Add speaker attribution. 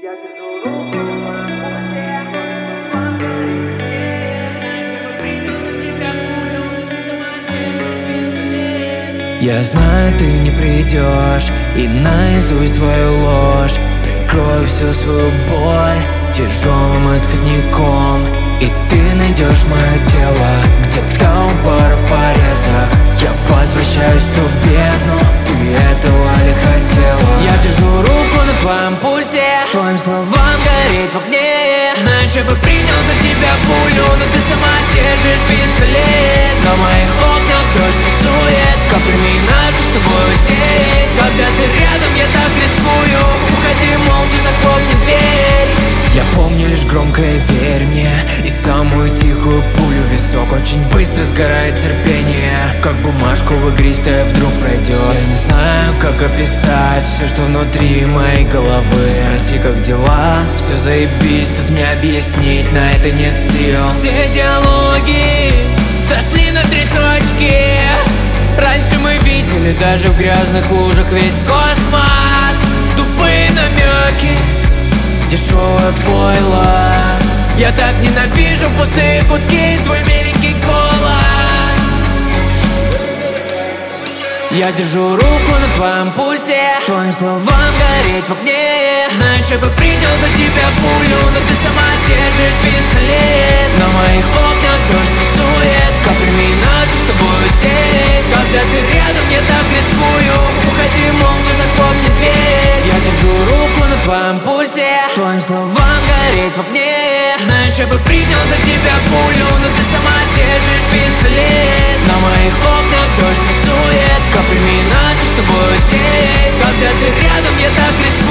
Speaker 1: Я знаю, ты не придешь, и наизусть твою ложь. Прикрою всю свою боль тяжелым отходником, и ты найдешь мое тело где-то у бара в порезах. Я возвращаюсь в ту бездну, ты этого ли хотела? Я держу руку на твоем пульсе, твоим словам гореть в огне. Знаешь, я бы принял за тебя пулю, но ты сама держишь пистолет. На моих окнах дождь рисует каплями нашу с тобой день. Когда ты рядом, я так рискую. Уходи молча, захлопни дверь. Я помню лишь громкое «верь мне» и самую тихую пулю в висок. Очень быстро сгорает терпение, как бумажку в игристое вдруг пройдет. Я не знаю, как описать все, что внутри моей головы. Спроси, как дела, все заебись, тут не объяснить, на это нет сил. Все диалоги зашли на 3 точки. Раньше мы видели даже в грязных лужах весь космос. Тупые намеки, дешевое пойло. Я так ненавижу пустые гудки и твой миленький голос. Я держу руку на твоем пульсе, твоим словам гореть в огне. Знаешь, я бы принял за тебя пулю, но ты сама держишь пистолет. На моих окнах дождь рисует каплями нашу с тобой день. Когда ты рядом, я так рискую. Уходи молча, захлопни дверь. Я держу руку на твоем пульсе, твоим словам гореть в огне. Знаешь, я бы принял за тебя пулю, но ты сама держишь пистолет. На моих окнах дождь рисует каплями нашу с тобой день. Когда ты рядом, я так рискую.